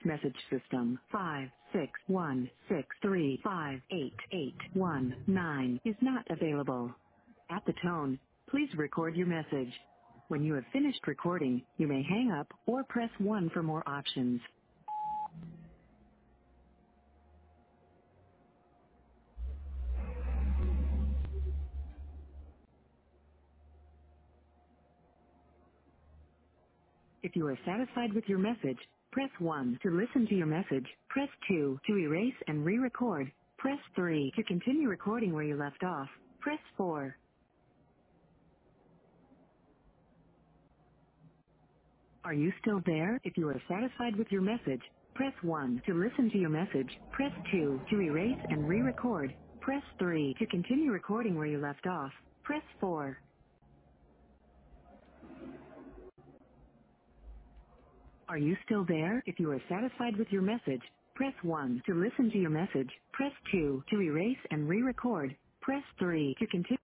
message system. 56163588819 is not available. At the tone, please record your message. When you have finished recording, you may hang up or press 1 for more options. If you are satisfied with your message, press 1 to listen to your message. Press 2 to erase and re-record. Press 3 to continue recording where you left off. Press 4. Are you still there? If you are satisfied with your message, press 1 to listen to your message. Press 2 to erase and re-record. Press 3 to continue recording where you left off. Press 4. Are you still there? If you are satisfied with your message, press 1 to listen to your message. Press 2 to erase and re-record. Press 3 to continue.